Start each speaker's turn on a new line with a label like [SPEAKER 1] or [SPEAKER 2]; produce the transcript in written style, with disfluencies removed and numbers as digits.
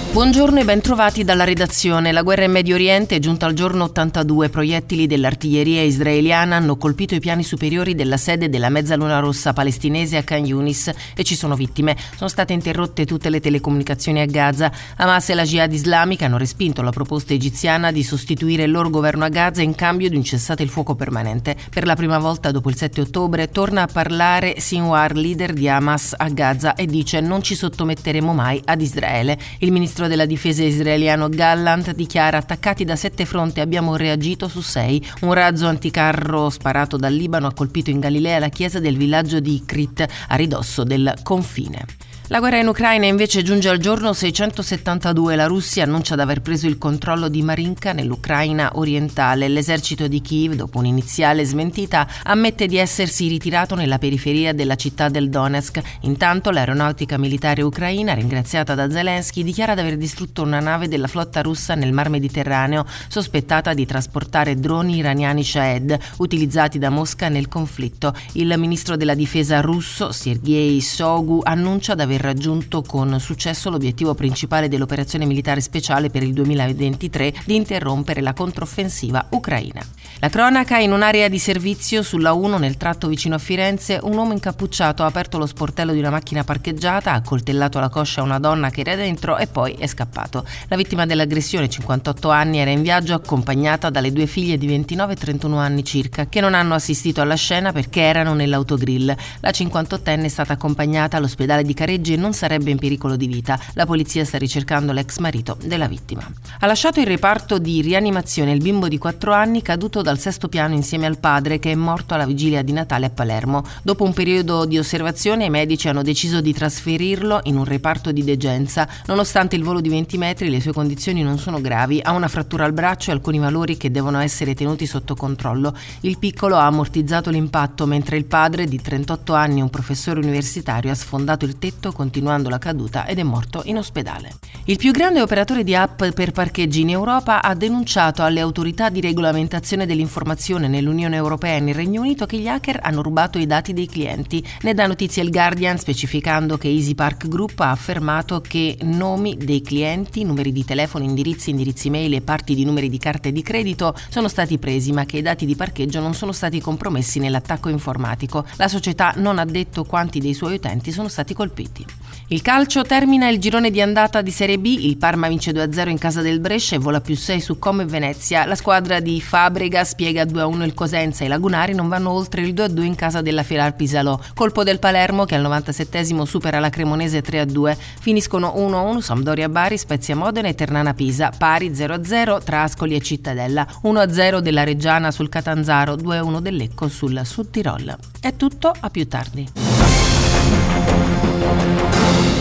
[SPEAKER 1] Buongiorno e ben trovati dalla redazione. La guerra in Medio Oriente è giunta al giorno 82. Proiettili dell'artiglieria israeliana hanno colpito i piani superiori della sede della Mezzaluna Rossa palestinese a Khan Yunis e ci sono vittime. Sono state interrotte tutte le telecomunicazioni a Gaza. Hamas e la Jihad islamica hanno respinto la proposta egiziana di sostituire il loro governo a Gaza in cambio di un cessate il fuoco permanente. Per la prima volta dopo il 7 ottobre torna a parlare Sinwar, leader di Hamas a Gaza, e dice: non ci sottometteremo mai ad Israele. Il ministro della difesa israeliano Gallant dichiara: attaccati da 7 fronti abbiamo reagito su 6. Un razzo anticarro sparato dal Libano ha colpito in Galilea la chiesa del villaggio di Ikrit a ridosso del confine. La guerra in Ucraina invece giunge al giorno 672. La Russia annuncia di aver preso il controllo di Marinka nell'Ucraina orientale. L'esercito di Kiev, dopo un'iniziale smentita, ammette di essersi ritirato nella periferia della città del Donetsk. Intanto l'aeronautica militare ucraina, ringraziata da Zelensky, dichiara di aver distrutto una nave della flotta russa nel Mar Mediterraneo, sospettata di trasportare droni iraniani Shahed, utilizzati da Mosca nel conflitto. Il ministro della difesa russo, Sergei Shoigu, annuncia di aver raggiunto con successo l'obiettivo principale dell'operazione militare speciale per il 2023 di interrompere la controffensiva ucraina. La cronaca: in un'area di servizio sulla 1 nel tratto vicino a Firenze, un uomo incappucciato ha aperto lo sportello di una macchina parcheggiata, ha accoltellato alla coscia una donna che era dentro e poi è scappato. La vittima dell'aggressione, 58 anni, era in viaggio accompagnata dalle 2 figlie di 29 e 31 anni circa, che non hanno assistito alla scena perché erano nell'autogrill. La 58enne è stata accompagnata all'ospedale di Careggi e non sarebbe in pericolo di vita. La polizia sta ricercando l'ex marito della vittima. Ha lasciato il reparto di rianimazione il bimbo di 4 anni caduto dal 6° piano insieme al padre, che è morto alla vigilia di Natale a Palermo. Dopo un periodo di osservazione, i medici hanno deciso di trasferirlo in un reparto di degenza. Nonostante il volo di 20 metri, le sue condizioni non sono gravi. Ha una frattura al braccio e alcuni valori che devono essere tenuti sotto controllo. Il piccolo ha ammortizzato l'impatto, mentre il padre, di 38 anni, un professore universitario, ha sfondato il tetto continuando la caduta ed è morto in ospedale. Il più grande operatore di app per parcheggi in Europa ha denunciato alle autorità di regolamentazione dell'informazione nell'Unione Europea e nel Regno Unito che gli hacker hanno rubato i dati dei clienti. Ne dà notizia il Guardian, specificando che Easy Park Group ha affermato che nomi dei clienti, numeri di telefono, indirizzi mail e parti di numeri di carte di credito sono stati presi, ma che i dati di parcheggio non sono stati compromessi nell'attacco informatico. La società non ha detto quanti dei suoi utenti sono stati colpiti. Il calcio: termina il girone di andata di Serie B, il Parma vince 2-0 in casa del Brescia e vola +6 su Como e Venezia. La squadra di Fabregas piega 2-1 il Cosenza e i lagunari non vanno oltre il 2-2 in casa della Filar Pisalò. Colpo del Palermo, che al 97esimo supera la Cremonese 3-2. Finiscono 1-1 Sampdoria Bari, Spezia Modena e Ternana Pisa, pari 0-0 tra Ascoli e Cittadella, 1-0 della Reggiana sul Catanzaro, 2-1 del Lecco sul Sud Tirol. È tutto, a più tardi.